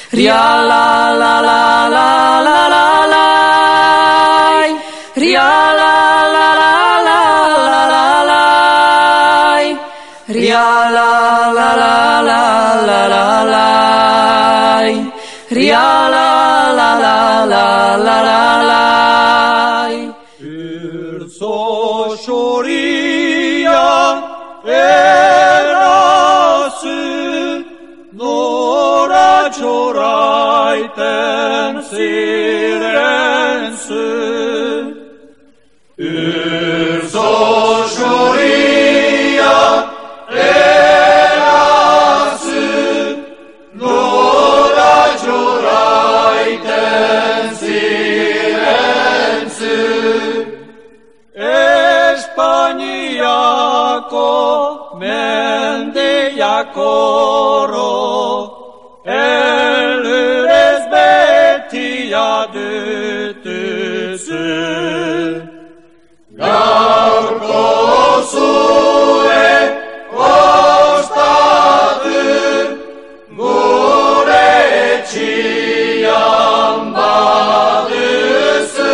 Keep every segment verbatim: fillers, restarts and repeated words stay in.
ria la la la la la la la, ria la la la la la la la, ria la la la la la la la, ria la la la la la la la. Il so shoria eras nora choraiten silence. Il so shoria eras nora choraiten silence. Españiaco mendeiacoro el resbetia de tese garco sue ostade mureci ambadese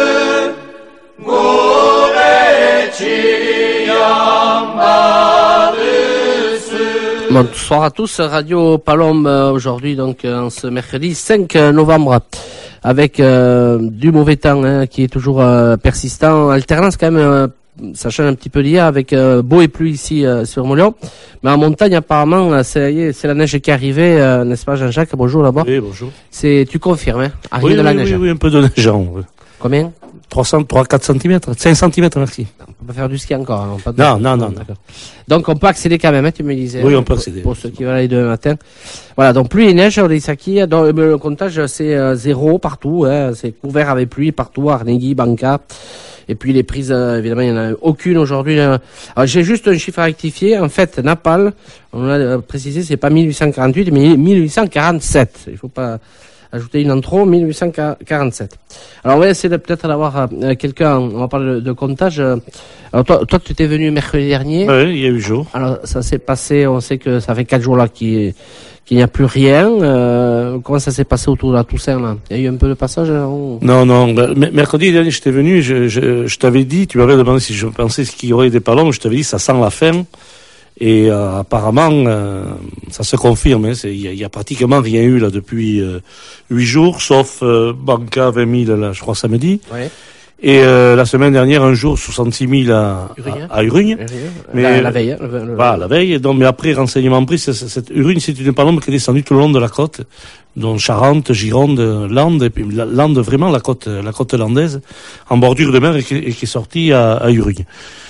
Bonsoir à tous, Radio Palombe aujourd'hui, donc en ce mercredi cinq novembre, avec euh, du mauvais temps hein, qui est toujours euh, persistant, alternance quand même, euh, ça change un petit peu d'hier avec euh, beau et pluie ici euh, sur Montléon, mais en montagne apparemment euh, c'est, c'est la neige qui est arrivée, euh, n'est-ce pas Jean-Jacques? Bonjour là-bas. Oui, bonjour. C'est, tu confirmes, hein, arrivée oui, de la oui, neige. Oui, oui, un peu de neige. Oui. Combien? trois cents, trois, quatre centimètres, cinq centimètres, merci. On peut pas faire du ski encore, non? Pas de... Non, non, non, non. Donc on peut accéder quand même, hein, tu me disais. Oui, on peut accéder. Pour, pour ceux qui veulent aller demain matin. Voilà, donc pluie et neige, on est ici, dans le comptage c'est euh, zéro partout, hein, c'est couvert avec pluie partout, Arnegui, Banca. Et puis les prises, euh, évidemment, il n'y en a aucune aujourd'hui. Alors, j'ai juste un chiffre à rectifier. En fait, Naples, on l'a précisé, c'est pas mille huit cent quarante-huit, mais mille huit cent quarante-sept. Il faut pas ajouter une en trop, mille huit cent quarante-sept. Alors on va essayer de, peut-être d'avoir euh, quelqu'un, on va parler de, de comptage. Alors toi, toi tu étais venu mercredi dernier. Oui, il y a eu jour. Alors ça s'est passé, on sait que ça fait quatre jours là qu'il, qu'il n'y a plus rien. Euh, comment ça s'est passé autour de la Toussaint là? Il y a eu un peu de passage là, on... Non, non, bah, mercredi dernier j'étais venu, je, je, je t'avais dit, tu m'avais demandé si je pensais qu'il y aurait des ballons, je t'avais dit ça sent la fin. Et euh, apparemment, euh, ça se confirme. Il hein, y, y a pratiquement rien eu là depuis euh, huit jours, sauf euh, Banca vingt mille, là, je crois samedi. Ouais. Et euh, la semaine dernière, un jour, soixante-six mille à, Urugna. à, à Urugna. Mais la, la veille. Le, le... Voilà, la veille. Donc, mais après, renseignement pris, cette Urugna, c'est une palombe qui est descendue tout le long de la côte, dont Charente, Gironde, Landes, et puis Landes, vraiment la côte, la côte landaise, en bordure de mer, et qui, et qui est sortie à, à Urugna.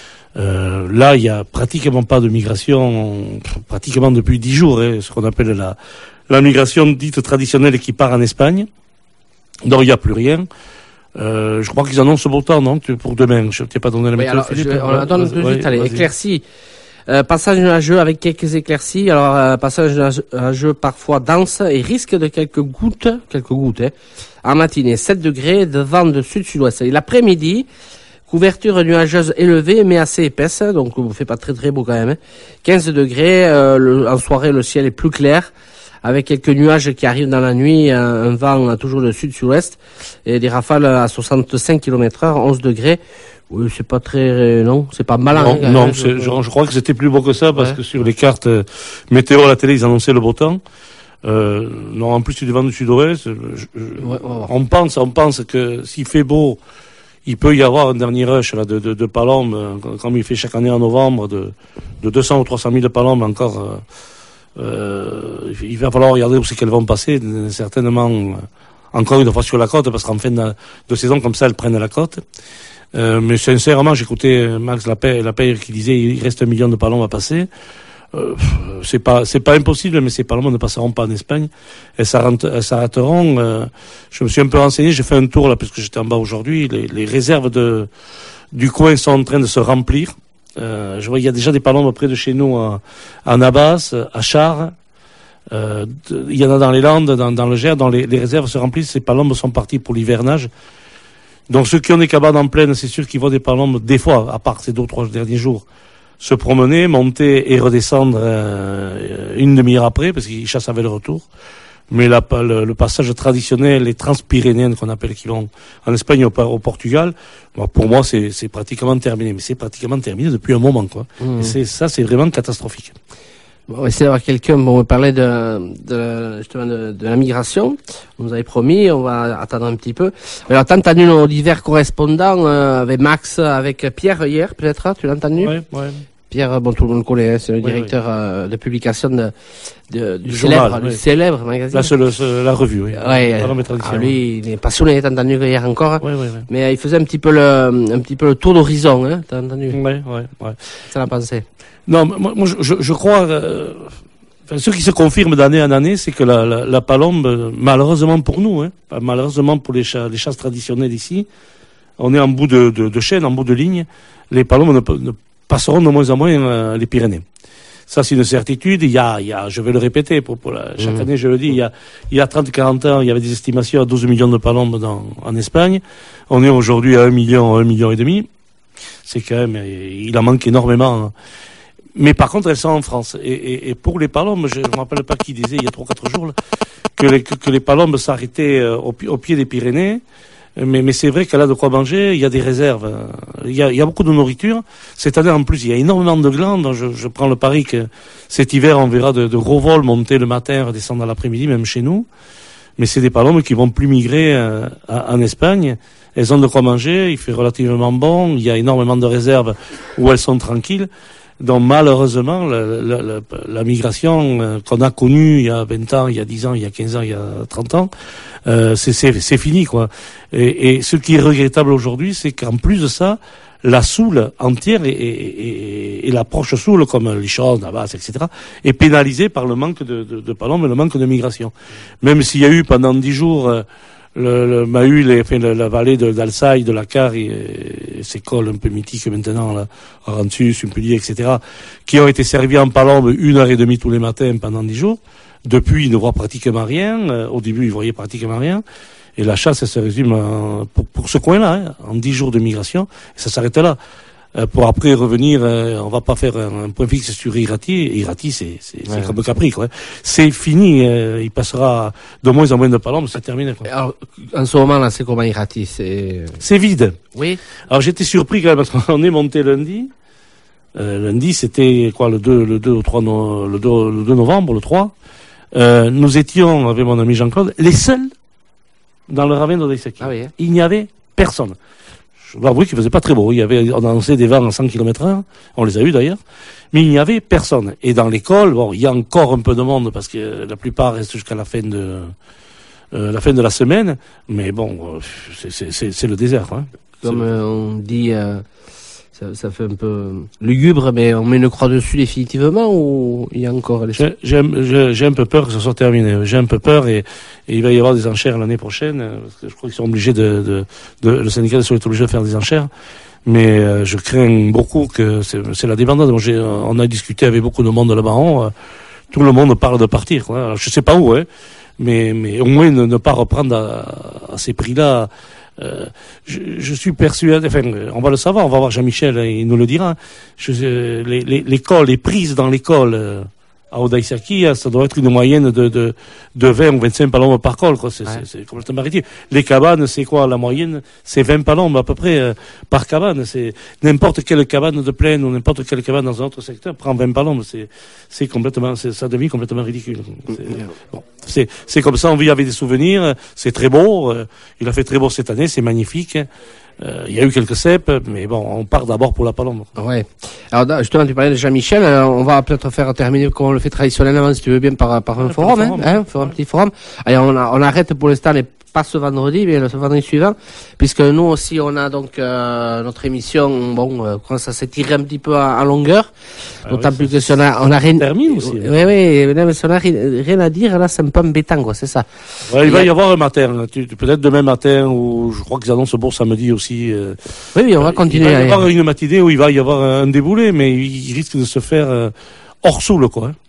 Euh, là, il y a pratiquement pas de migration, pratiquement depuis dix jours, hein, ce qu'on appelle la, la migration dite traditionnelle qui part en Espagne. Donc, il n'y a plus rien. Euh, je crois qu'ils annoncent beau temps, non, pour demain. Je t'ai pas donné la oui, météo, alors, Philippe. Je, on la donne tout de suite, allez, vas-y. éclaircie. Euh, passage nuageux avec quelques éclaircies. Alors, euh, passage nuageux parfois dense et risque de quelques gouttes, quelques gouttes, hein, en matinée. sept degrés de vent de sud-sud-ouest. Et l'après-midi, couverture nuageuse élevée mais assez épaisse, donc on fait pas très très beau quand même. Hein. quinze degrés, euh, le, en soirée le ciel est plus clair, avec quelques nuages qui arrivent dans la nuit, un, un vent toujours de sud-sud-ouest, et des rafales à soixante-cinq kilomètres heure, onze degrés. Oui, c'est pas très, non, c'est pas malin. Non, hein, non hein, c'est, je, je crois que c'était plus beau que ça, parce ouais. que sur les cartes euh, météo à la télé, ils annonçaient le beau temps. Euh, non, en plus, c'est du vent du sud-ouest. Je, je, ouais, ouais. On pense, on pense que s'il fait beau, il peut y avoir un dernier rush là, de, de, de palombes, comme il fait chaque année en novembre, de, de deux cents ou trois cent mille palombes encore. Euh, euh, il va falloir regarder où c'est qu'elles vont passer, certainement encore une fois sur la côte, parce qu'en fin de, de saison comme ça, elles prennent la côte. Euh, mais sincèrement, j'écoutais Max Lapeyre qui disait il reste un million de palombes à passer. Euh, c'est pas c'est pas impossible, mais ces palombes ne passeront pas en Espagne. Elles s'arrêteront. Euh, je me suis un peu renseigné, j'ai fait un tour là parce que j'étais en bas aujourd'hui. Les, les réserves de du coin sont en train de se remplir. Euh, je vois il y a déjà des palombes près de chez nous à, à Nabas, à Chars. Euh, il y en a dans les Landes, dans, dans le Gers, dont les, les réserves se remplissent. Ces palombes sont parties pour l'hivernage. Donc ceux qui ont des cabanes en plaine, c'est sûr qu'ils voient des palombes des fois, à part ces deux ou trois derniers jours, se promener, monter et redescendre euh, une demi-heure après, parce qu'ils chassent avec le retour. Mais la, le, le passage traditionnel, les transpyrénéennes qu'on appelle, qui vont en Espagne ou au Portugal, bon, pour moi, c'est, c'est pratiquement terminé. Mais c'est pratiquement terminé depuis un moment, quoi. Mmh. Et c'est, ça, c'est vraiment catastrophique. On va essayer d'avoir quelqu'un pour me parler de, de, justement de, de la migration. On nous avait promis, on va attendre un petit peu. Alors, t'as entendu nos divers correspondants, euh, avec Max, avec Pierre hier, peut-être, hein, tu l'as entendu? Oui, oui. Pierre, bon, tout le monde le connaît, hein, c'est le oui, directeur oui. Euh, de publication de, de, du, du célèbre, journal, du oui. célèbre magazine. Là, c'est, le, c'est la revue, oui. Ouais, ah, lui, il est passionné, t'as entendu hier encore. Oui, oui, oui. Mais euh, il faisait un petit peu le, un petit peu le tour d'horizon, hein, t'as entendu? Oui, oui, oui. Ça l'a pensé. Non, moi, moi je, je crois, euh, enfin, ce qui se confirme d'année en année, c'est que la, la, la palombe, malheureusement pour nous, hein, malheureusement pour les, chats, les chasses traditionnelles ici, on est en bout de, de, de chaîne, en bout de ligne, les palombes ne, ne passeront de moins en moins euh, les Pyrénées. Ça, c'est une certitude. Il y a, il y a, je vais le répéter, pour, pour la, chaque mmh. année, je le dis, il y a, il y a trente à quarante ans, il y avait des estimations à douze millions de palombes dans, en Espagne. On est aujourd'hui à un million, un million et demi. C'est quand même, il en manque énormément. Mais par contre, elles sont en France. Et, et, et pour les palombes, je ne me rappelle pas qui disait il y a trois quatre jours, là, que, les, que, que les palombes s'arrêtaient euh, au, au pied des Pyrénées. Mais, mais c'est vrai qu'elle a de quoi manger, il y a des réserves, il y a, il y a beaucoup de nourriture. Cette année, en plus, il y a énormément de glandes. Je, je prends le pari que cet hiver, on verra de, de gros vols monter le matin, redescendre à l'après-midi, même chez nous. Mais c'est des palombes qui vont plus migrer euh, en Espagne. Elles ont de quoi manger, il fait relativement bon, il y a énormément de réserves où elles sont tranquilles. Donc malheureusement, la, la, la, la migration euh, qu'on a connue il y a vingt ans, il y a dix ans, il y a quinze ans, il y a trente ans, euh, c'est, c'est, c'est fini, quoi. Et, et ce qui est regrettable aujourd'hui, c'est qu'en plus de ça, la soule entière et, et, et, et l'approche soule, comme l'Ichon, Navas, et cetera, est pénalisée par le manque de, de, de palombes et le manque de migration. Même s'il y a eu pendant dix jours... Euh, Le, le Mahul, enfin, la, la vallée de, d'Alsaï, de la Carre et, et ces cols un peu mythiques maintenant, là, Arantus, Umpulier, et cetera, qui ont été servis en palombe une heure et demie tous les matins pendant dix jours. Depuis, ils ne voient pratiquement rien. Euh, au début, ils voyaient pratiquement rien. Et la chasse, elle se résume en, pour, pour ce coin-là, hein, en dix jours de migration. Et ça s'arrête là. Euh, pour après revenir, euh, on va pas faire un, un point fixe sur Irati. Irati, c'est, c'est, ouais. c'est comme Capri, quoi. C'est fini. Euh, il passera de moins en moins de palombes, c'est terminé, quoi. Alors, en ce moment là, c'est comment Irati? C'est c'est vide. Oui. Alors j'étais surpris quand même parce qu'on est monté lundi. Euh, lundi, c'était quoi, le deux, le deux ou trois, no, le deux, le deux novembre, le trois. Euh, nous étions avec mon ami Jean-Claude les seuls dans le ravin d'Odaïsaki. Ah oui. Il n'y avait personne. Je dois avouer qu'il faisait pas très beau. Il y avait, on annonçait des vents à cent kilomètres heure. On les a eus d'ailleurs. Mais il n'y avait personne. Et dans l'école, bon, il y a encore un peu de monde parce que la plupart restent jusqu'à la fin de, euh, la fin de la semaine. Mais bon, c'est, c'est, c'est, c'est le désert, hein. Comme euh, on dit, euh, ça, ça fait un peu lugubre, mais on met une croix dessus définitivement ou il y a encore les choses? J'ai, j'ai, j'ai un peu peur que ce soit terminé. J'ai un peu peur et, et il va y avoir des enchères l'année prochaine. Parce que je crois qu'ils sont obligés de, de, de le syndicat est obligé de faire des enchères. Mais euh, je crains beaucoup que c'est, c'est la débandade. Bon, j'ai, on a discuté avec beaucoup de monde là-bas en haut. Tout le monde parle de partir, quoi. Alors, je sais pas où, hein. Mais, mais au moins ne, ne pas reprendre à, à ces prix-là. Euh, je, je suis persuadé, enfin, on va le savoir, on va voir Jean-Michel, il nous le dira. Je, les, les, l'école, les prises dans l'école euh, à Odaïsaki, ça doit être une moyenne de, de, de vingt ou vingt-cinq palombes par col, quoi. C'est, ouais. c'est, c'est complètement maritime. Les cabanes, c'est quoi la moyenne? C'est vingt palombes à peu près euh, par cabane. C'est n'importe quelle cabane de plaine ou n'importe quelle cabane dans un autre secteur prend vingt palombes. C'est, c'est complètement, c'est, ça devient complètement ridicule. C'est, bon. C'est, c'est comme ça, on vit avec des souvenirs, c'est très beau, euh, il a fait très beau cette année, c'est magnifique. Euh, il y a eu quelques cèpes, mais bon, on part d'abord pour la palombe. Ouais. Alors justement, tu parlais de Jean-Michel, alors, on va peut-être faire terminer comme on le fait traditionnellement, si tu veux bien, par, par un ouais, forum, hein, forum, hein, hein, faire un petit forum. Allez, on, on arrête pour l'instant les pas ce vendredi, mais le vendredi suivant, puisque nous aussi on a donc euh, notre émission, bon, euh, commence à s'étirer un petit peu en, en longueur, ah d'autant oui, plus que si on a, on a rien, termine aussi. Oui, oui, mais si on a rien à dire, là, c'est un peu embêtant, quoi, c'est ça. Ouais, il va y avoir un matin, tu, peut-être demain matin, ou je crois qu'ils annoncent bon samedi aussi. Euh, oui, oui, on va continuer. Il va y avoir une matinée où il va y avoir un déboulé, mais il risque de se faire euh, hors soule, quoi. Hein.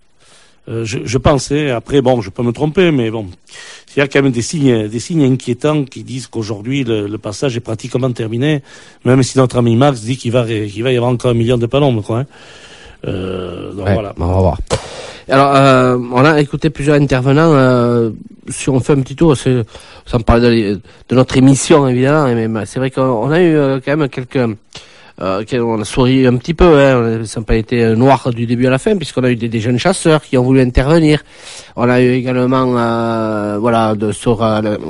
Euh, je, je pensais, après, bon, je peux me tromper, mais bon, il y a quand même des signes, des signes inquiétants qui disent qu'aujourd'hui, le, le passage est pratiquement terminé, même si notre ami Max dit qu'il va, qu'il va y avoir encore un million de palombes, quoi. Hein. Euh, donc ouais, voilà. On va voir. Alors, euh, on a écouté plusieurs intervenants. Euh, si on fait un petit tour, c'est, sans parler de, de notre émission évidemment, mais c'est vrai qu'on a eu euh, quand même quelques. Euh, on a souri un petit peu, hein, ça n'a pas été noir du début à la fin, puisqu'on a eu des, des jeunes chasseurs qui ont voulu intervenir. On a eu également, euh, voilà, de sur euh, le,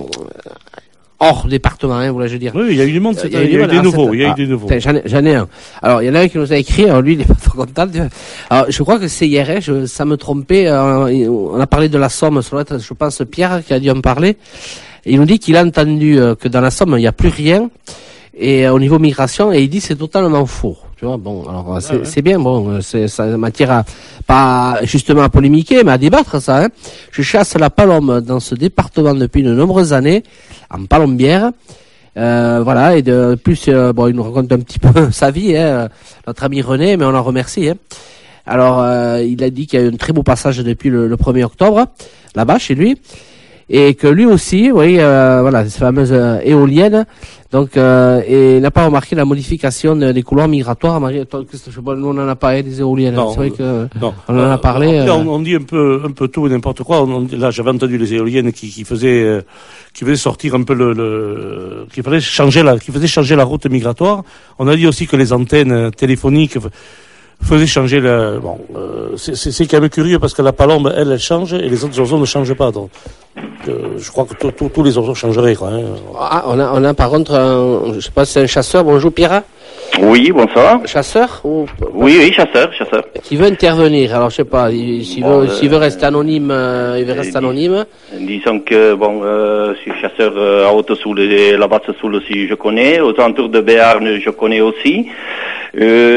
hors département, hein, voilà, je veux dire. Oui, il y a eu du monde, il y a eu, il y a eu des nouveaux, il y a eu des nouveaux. J'en ai, j'en ai un. Alors, il y en a un qui nous a écrit, alors lui, il est pas trop content. Alors, je crois que c'est hier, hein, je, ça me trompait, euh, on a parlé de la Somme, sur l'autre, je pense Pierre qui a dû en parler. Il nous dit qu'il a entendu euh, que dans la Somme, il n'y a plus rien. Et euh, au niveau migration, et il dit c'est totalement faux. Tu vois, bon, alors c'est, ah ouais. c'est bien, bon, c'est, ça matière à, pas justement à polémiquer, mais à débattre, ça. Hein. Je chasse la palombe dans ce département depuis de nombreuses années, en palombière. Euh, voilà, et de plus, euh, bon, il nous raconte un petit peu sa vie, hein, notre ami René, mais on en remercie. Hein. Alors, euh, il a dit qu'il y a eu un très beau passage depuis le, le premier octobre, là-bas, chez lui. Et que lui aussi, oui, euh, voilà, ces fameuses euh, éoliennes, donc, euh, et il n'a pas remarqué la modification des couloirs migratoires. Marie, toi, Christophe, nous on en a parlé des éoliennes. Non, c'est vrai que non. on en a parlé. Après, euh... on, on dit un peu, un peu tout et n'importe quoi. On, on, là, j'avais entendu les éoliennes qui, qui faisaient, euh, qui faisaient sortir un peu le, le qu'il fallait changer la, qui faisaient changer la route migratoire. On a dit aussi que les antennes téléphoniques faisait changer le. Bon, euh, c'est, c'est, c'est quand même curieux parce que la palombe, elle, elle change et les autres oiseaux ne changent pas. Donc, euh, je crois que tous les oiseaux changeraient, quoi. Hein. Ah, on a, on a par contre, un, je sais pas si c'est un chasseur. Bonjour, Pierre. Oui, bonsoir. Chasseur ou... Oui, oui, chasseur, chasseur. Qui veut intervenir. Alors, je sais pas, s'il bon, veut, euh, s'il veut rester anonyme, euh, il veut rester anonyme. Disons que, bon, euh, je suis chasseur euh, à Haute-Soule et la Basse-Soule aussi, je connais. Aux alentours de Béarn, je connais aussi. Euh,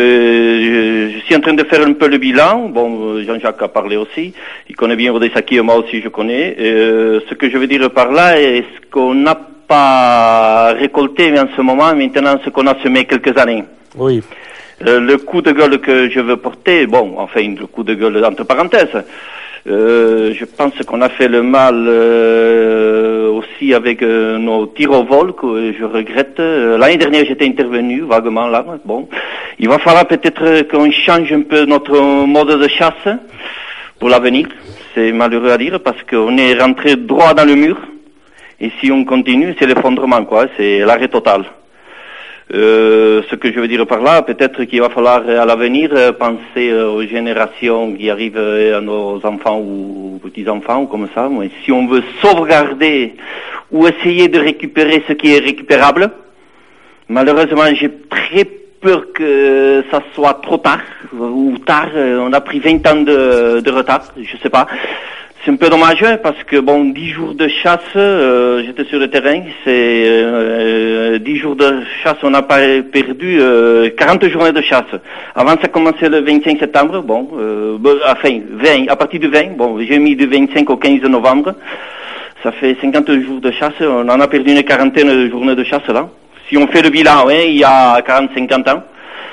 je, je suis en train de faire un peu le bilan. Bon, Jean-Jacques a parlé aussi. Il connaît bien Rodé-Saki et moi aussi, je connais. Euh, ce que je veux dire par là est ce qu'on n'a pas récolté mais en ce moment, maintenant, ce qu'on a semé quelques années. Oui. Euh, le coup de gueule que je veux porter, bon, enfin, le coup de gueule entre parenthèses, euh, je pense qu'on a fait le mal euh, aussi avec euh, nos tirs au vol, que je regrette. Euh, l'année dernière, j'étais intervenu vaguement là. Bon, il va falloir peut-être qu'on change un peu notre mode de chasse pour l'avenir. C'est malheureux à dire parce qu'on est rentré droit dans le mur. Et si on continue, c'est l'effondrement, quoi. C'est l'arrêt total. Euh, ce que je veux dire par là, peut-être qu'il va falloir à l'avenir euh, penser euh, aux générations qui arrivent, euh, à nos enfants ou petits-enfants ou comme ça. Mais si on veut sauvegarder ou essayer de récupérer ce qui est récupérable, malheureusement, j'ai très peur que ça soit trop tard ou tard. Euh, on a pris vingt ans de, de retard, je sais pas. C'est un peu dommage parce que bon, dix jours de chasse, euh, j'étais sur le terrain, c'est euh, dix jours de chasse, on n'a pas perdu euh, quarante journées de chasse. Avant ça commençait le vingt-cinq septembre, bon, euh, enfin vingt, à partir du vingt, bon, j'ai mis du vingt-cinq au quinze novembre, ça fait cinquante jours de chasse, on en a perdu une quarantaine de journées de chasse là. Si on fait le bilan, hein, il y a quarante à cinquante ans.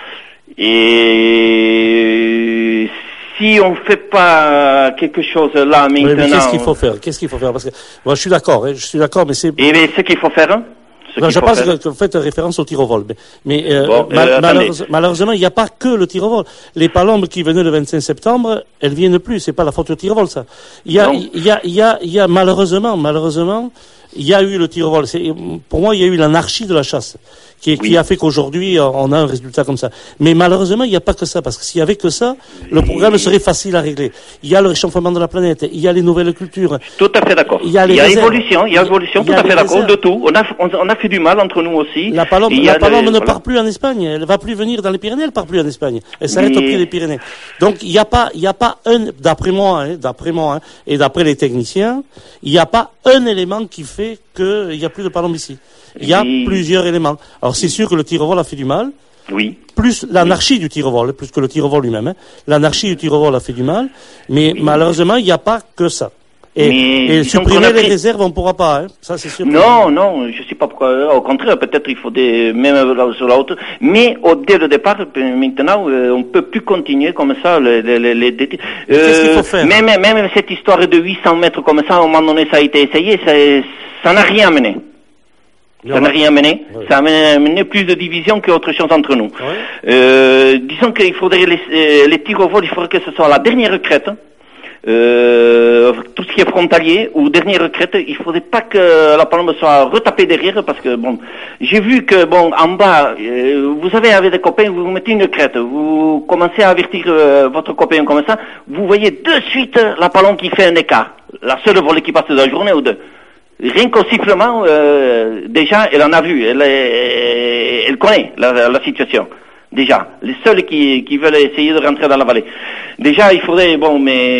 Et si on fait pas quelque chose là maintenant... Oui, mais qu'est-ce qu'il faut faire? Qu'est-ce qu'il faut faire? Parce que moi, je suis d'accord, hein, je suis d'accord, mais c'est... Et mais ce qu'il faut faire, hein, ce non, qu'il je faut pense faire. que vous faites référence au tir au vol. Mais, mais euh, bon, mal, euh, malheureusement, malheureusement, il n'y a pas que le tir au vol. Les palombes qui venaient le vingt-cinq septembre, elles viennent plus. C'est pas la faute au tir au vol, ça. Il y a, il y a, il y a, il y a malheureusement, malheureusement, il y a eu le tir au vol. C'est, pour moi, il y a eu l'anarchie de la chasse qui, oui. qui a fait qu'aujourd'hui, on a un résultat comme ça. Mais malheureusement, il n'y a pas que ça, parce que s'il y avait que ça, le programme serait facile à régler. Il y a le réchauffement de la planète, il y a les nouvelles cultures. Tout à fait d'accord. Il y a, il y a évolution, il y a évolution, tout à fait d'accord, de tout. On a, on, on a fait du mal entre nous aussi. La palombe, la palombe le, ne voilà. part plus en Espagne, elle va plus venir dans les Pyrénées, elle part plus en Espagne. Elle s'arrête Mais... au pied des Pyrénées. Donc, il n'y a pas, il n'y a pas un, d'après moi, hein, d'après moi, hein, et d'après les techniciens, il n'y a pas un élément qui fait qu'il n'y a plus de palombe ici. Il y a oui. plusieurs éléments. Alors c'est sûr que le tir au vol a fait du mal. Oui. Plus l'anarchie oui. du tir au vol, plus que le tir au vol lui-même. Hein. L'anarchie du tir au vol a fait du mal. Mais oui. malheureusement, il n'y a pas que ça. Et, et supprimer les pris... réserves, on ne pourra pas. Hein. Ça, c'est sûr. Non, non, je ne sais pas pourquoi. Au contraire, peut-être il faut des, même sur la hauteur. Mais au, dès le départ, maintenant, euh, on ne peut plus continuer comme ça. Les, les, les, les... Euh, Qu'est-ce qu'il faut faire? Même, même cette histoire de huit cents mètres comme ça, à un moment donné, ça a été essayé, ça, ça n'a rien amené. Ça n'a rien amené. Oui. Ça a amené plus de division qu'autre chose entre nous. Oui. Euh, disons qu'il faudrait les, les tirs au vol, il faudrait que ce soit la dernière crête. Euh, tout ce qui est frontalier ou dernière retraite, il faudrait pas que la palombe soit retapée derrière parce que bon, j'ai vu que bon en bas, euh, vous avez avec des copains, vous mettez une crête, vous commencez à avertir euh, votre copain comme ça, vous voyez de suite la palombe qui fait un écart, la seule volée qui passe de la journée ou deux. Rien qu'au sifflement, euh, déjà, elle en a vu, elle, est, elle connaît la, la situation. Déjà, les seuls qui, qui veulent essayer de rentrer dans la vallée. Déjà, il faudrait, bon,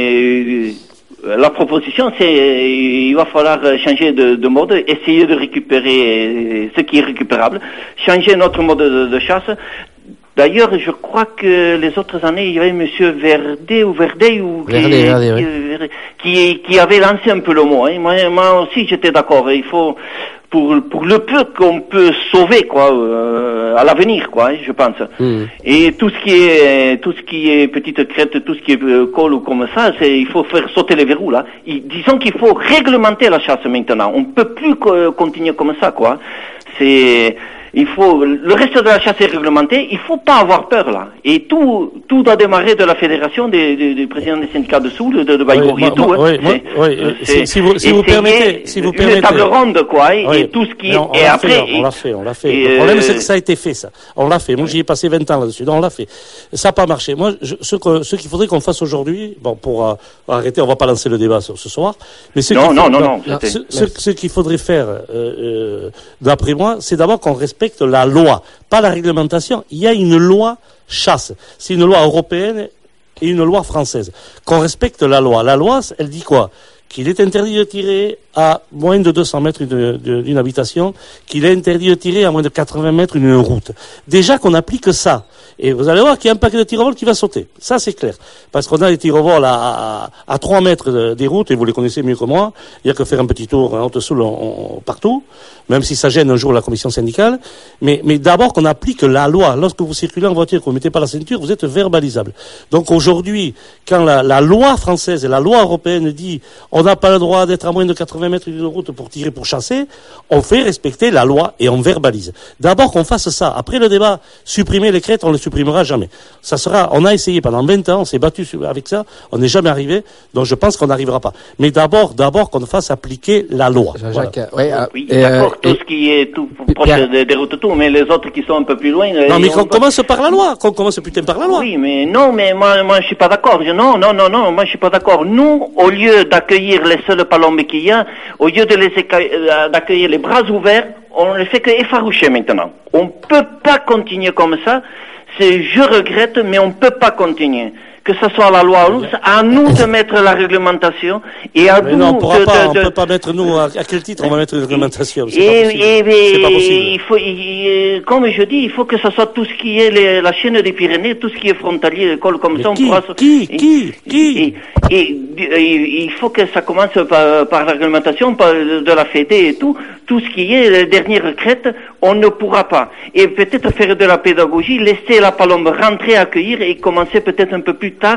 mais euh, la proposition, c'est, il va falloir changer de, de mode, essayer de récupérer ce qui est récupérable, changer notre mode de, de chasse. D'ailleurs, je crois que les autres années, il y avait Monsieur Verdet ou Verdet ou qui, Verdet, Verdet, qui, oui. qui, qui avait lancé un peu le mot. Hein. Moi, moi aussi, j'étais d'accord. Il faut pour pour le peu qu'on peut sauver quoi euh, à l'avenir quoi, hein, je pense. Mmh. Et tout ce qui est tout ce qui est petite crête, tout ce qui est euh, col ou comme ça, c'est il faut faire sauter les verrous là. Et, disons qu'il faut réglementer la chasse maintenant. On peut plus co- continuer comme ça quoi. C'est Il faut, le reste de la chasse est réglementé, il faut pas avoir peur, là. Et tout, tout doit démarrer de la fédération des, des, des présidents des syndicats de Soule, de, de Baïgori oui, et tout, moi, hein. Oui, moi, oui, si, si vous, si vous permettez, si vous une permettez. table ronde, quoi, et, Oui. et tout ce qui, on, on et après. Fait, on l'a fait, on l'a fait. Et le problème, euh... c'est que ça a été fait, ça. On l'a fait. Moi, j'y ai passé vingt ans là-dessus. Donc, on l'a fait. Ça n'a pas marché. Moi, je, ce que, ce qu'il faudrait qu'on fasse aujourd'hui, bon, pour euh, arrêter, on va pas lancer le débat ce, ce soir, mais ce non, qu'il non, faut, non, non, non, ce, ce, ce qu'il faudrait faire, euh, euh, d'après moi, c'est d'abord qu'on respecte la loi, pas la réglementation. Il y a une loi chasse. C'est une loi européenne et une loi française. Qu'on respecte la loi. La loi, elle dit quoi? Qu'il est interdit de tirer à moins de deux cents mètres d'une, d'une habitation, qu'il est interdit de tirer à moins de quatre-vingts mètres d'une route. Déjà qu'on applique ça. Et vous allez voir qu'il y a un paquet de tirs-au-vol qui va sauter. Ça, c'est clair. Parce qu'on a des tirs-au-vol à, à, à trois mètres de, des routes, et vous les connaissez mieux que moi. Il y a que faire un petit tour en Haute-Soule partout, même si ça gêne un jour la commission syndicale. Mais, mais d'abord qu'on applique la loi. Lorsque vous circulez en voiture, que vous mettez pas la ceinture, vous êtes verbalisable. Donc aujourd'hui, quand la, la loi française et la loi européenne dit on n'a pas le droit d'être à moins de quatre-vingts mètres d'une route pour tirer, pour chasser, on fait respecter la loi et on verbalise. D'abord qu'on fasse ça. Après le débat, supprimer les crêtes, on le supprimera jamais. Ça sera, on a essayé pendant vingt ans, on s'est battu avec ça, on n'est jamais arrivé, donc je pense qu'on n'arrivera pas. Mais d'abord, d'abord qu'on fasse appliquer la loi. Jean-Jacques, voilà. oui, euh, oui et, d'accord, euh, tout ce qui est tout proche des, des routes, tout, mais les autres qui sont un peu plus loin. Non, mais qu'on pas... commence par la loi, qu'on commence putain par la loi. Oui, mais non, mais moi, moi, je suis pas d'accord. Je, non, non, non, non, moi, je suis pas d'accord. Nous, au lieu d'accueillir les seules palombes qu'il y a, au lieu de les éca- d'accueillir les bras ouverts, on ne fait que effaroucher maintenant. On peut pas continuer comme ça. C'est, je regrette, mais on peut pas continuer. Que ce soit la loi ou nous, à nous de mettre la réglementation et à mais nous non, on pourra de, pas, de, on de... peut pas mettre nous, à, à quel titre on va mettre une réglementation? C'est et, pas possible. Et, c'est pas possible. Il faut, il, comme je dis, il faut que ce soit tout ce qui est les, la chaîne des Pyrénées, tout ce qui est frontalier, l'école comme mais ça, qui, on pourra... Qui, et, qui, qui et, et, et, il faut que ça commence par, par la réglementation par, de la Fédé et tout, tout ce qui est les dernières retraites, on ne pourra pas. Et peut-être faire de la pédagogie, laisser la palombe rentrer, accueillir et commencer peut-être un peu plus tard,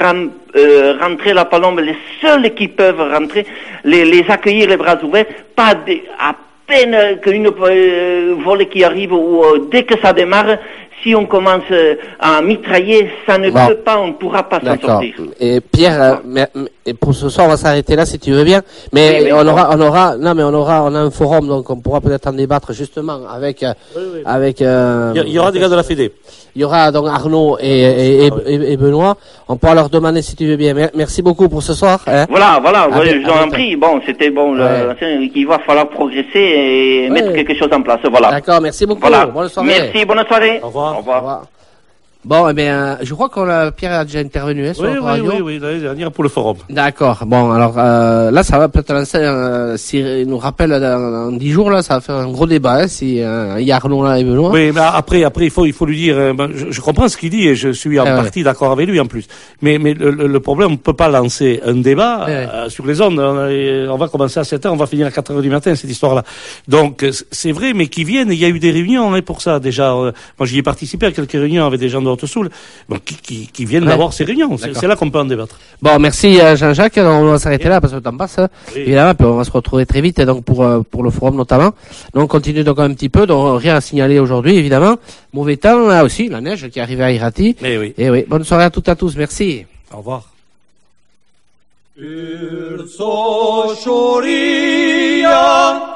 Euh, rentrer la palombe, les seuls qui peuvent rentrer, les, les accueillir les bras ouverts, pas des, à peine qu'une euh, volée qui arrive ou euh, dès que ça démarre, si on commence euh, à mitrailler, ça ne bon. peut pas, on ne pourra pas s'en sortir. Et Pierre, euh, mais, mais pour ce soir, on va s'arrêter là si tu veux bien. Mais oui, oui, on bon. aura, on aura, non, mais on aura, on a un forum, donc on pourra peut-être en débattre justement avec, euh, oui, oui. avec. Euh, il y aura des gars de la Fédé. Il y aura donc Arnaud et, et, et, et, et Benoît. On pourra leur demander si tu veux bien. Merci beaucoup pour ce soir. Hein. Voilà, voilà, À ouais, bien- je vous à en bientôt. prie. Bon, c'était bon, Ouais. le, qu'il va falloir progresser et Ouais. mettre quelque chose en place. Voilà. D'accord, merci beaucoup. Voilà. Bonne soirée. Merci, bonne soirée. Au revoir. Au Au revoir. revoir. Bon, eh bien, je crois qu'on a, Pierre a déjà intervenu hein, sur Oui, notre oui, radio. oui, oui, l'année dernière pour le forum. D'accord. Bon, alors euh, là, ça va peut-être lancer. Euh, si il nous rappelle dans, dans dix jours là, ça va faire un gros débat. Hein, si euh, il y a Arnaud là et Benoît. Oui, mais après, après, il faut, il faut lui dire. euh, ben, je, je comprends ce qu'il dit et je suis en Eh ouais. partie d'accord avec lui en plus. Mais, mais le, le, le problème, on peut pas lancer un débat Eh ouais. euh, sur les ondes. On, euh, on va commencer à sept heures, on va finir à quatre heures du matin cette histoire-là. Donc euh, c'est vrai, mais qui viennent. Il y a eu des réunions hein, pour ça déjà. Euh, moi, j'y ai participé à quelques réunions avec des gens de Haute-Soule. Bon, qui, qui, qui viennent Ouais. d'avoir ces réunions. C'est, D'accord. c'est là qu'on peut en débattre. Bon, merci euh, Jean-Jacques. On va s'arrêter là parce que le temps passe. Oui. Évidemment, puis on va se retrouver très vite donc pour euh, pour le forum notamment. Donc on continue donc un petit peu. Donc rien à signaler aujourd'hui évidemment. Mauvais temps là aussi, la neige qui est arrivée à Irati. Mais oui. Et oui, bonne soirée à toutes et à tous. Merci. Au revoir. Urso Shorian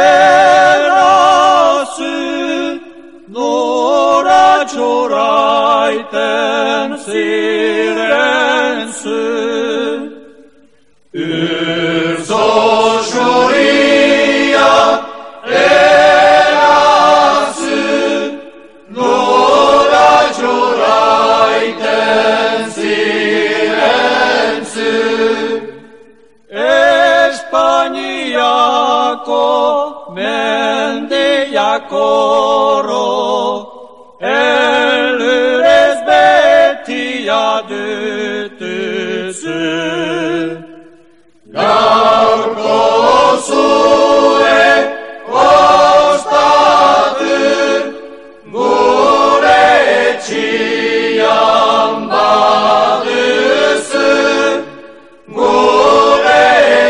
erasu Nora Choraiten sirensu Urso Shorian erasu Nora Choraiten sirensu Espainiako mendiakoro elurez betia dutuzu Gaurko zue ostatu gure etxian baduzu gure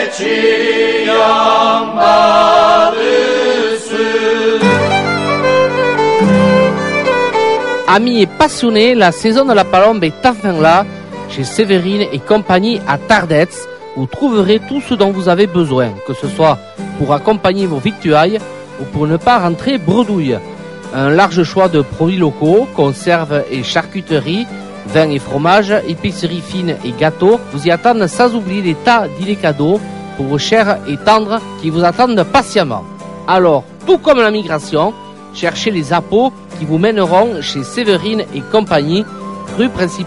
etxian baduzu Amis et passionnés, la saison de la palombe est enfin là, chez Séverine et compagnie à Tardets. Vous trouverez tout ce dont vous avez besoin, que ce soit pour accompagner vos victuailles ou pour ne pas rentrer bredouille. Un large choix de produits locaux, conserves et charcuterie, vins et fromages, épiceries fines et gâteaux vous y attendent, sans oublier des tas d'idées cadeaux pour vos chers et tendres qui vous attendent patiemment. Alors, tout comme la migration, cherchez les appôts qui vous mèneront chez Séverine et compagnie, rue principale